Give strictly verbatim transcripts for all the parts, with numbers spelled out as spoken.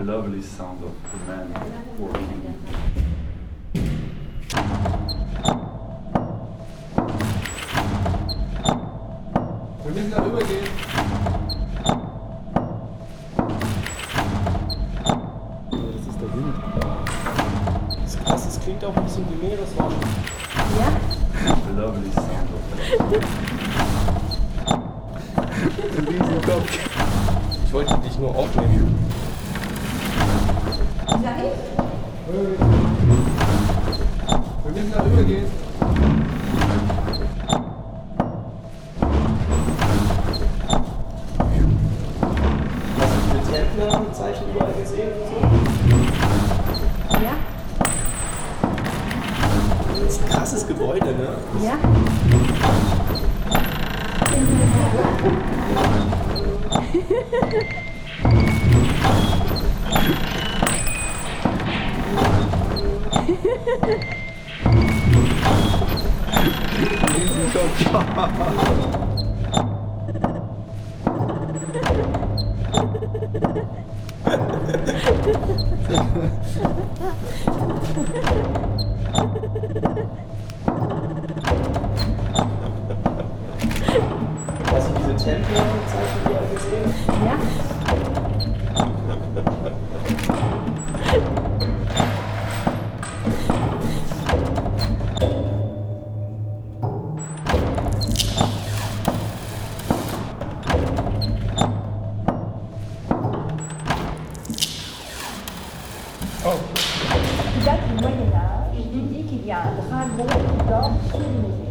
lovely sound of the man working. Wir müssen da rübergehen. Das ist der Wind. Das ist krass, das klingt auch ein bisschen wie Meeresrauschen. Ja? The lovely sound of Ein Riesenkopf. Ich wollte dich nur aufnehmen. Wir müssen da rübergehen. Hast du diese Templer-Zeichen überall gesehen und so? Ja? Das ist ein krasses Gebäude, ne? Ja? Hast du diese Templer-Zeichen überall gesehen? Ja? Qui date du Moyen-Âge, il dit qu'il y a un dragon qui dort sur une maison.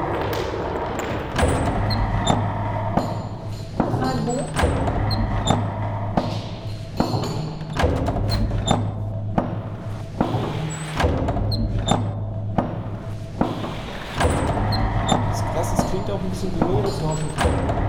Dragon. Das ist krass, das klingt auch ein bisschen wie Meeresrauschen.